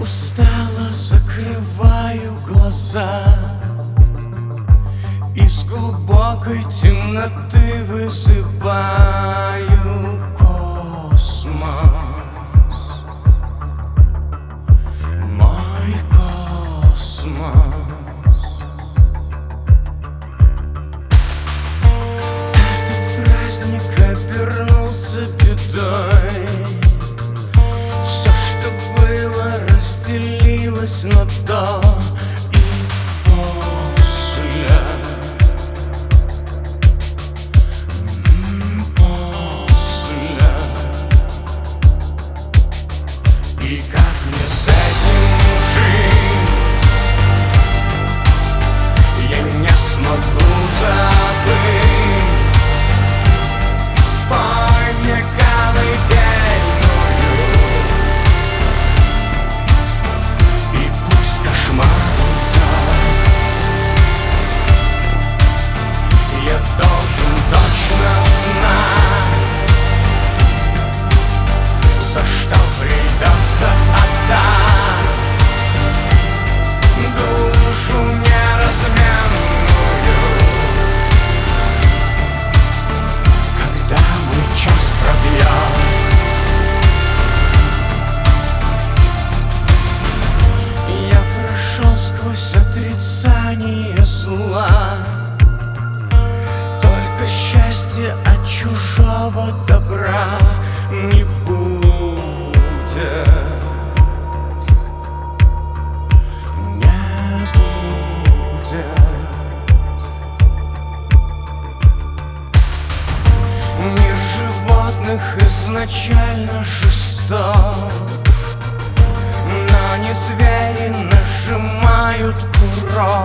Устало закрываю глаза, из глубокой темноты вызываю космос, мой космос. Этот праздник обернулся бедой. Все, что было, разделилось на до и после. И как мне с этим жить? Я не смогу забыть. Спой мне колыбельную, и пусть кошмар уйдет. Я должен точно знать, за что придется отдать душу неразменную, когда мой час пробьет. Я прошел сквозь отрицание зла, только счастье от чужого добра не будет. Не будет. Мир животных изначально жесток, но не звери нажимают курок.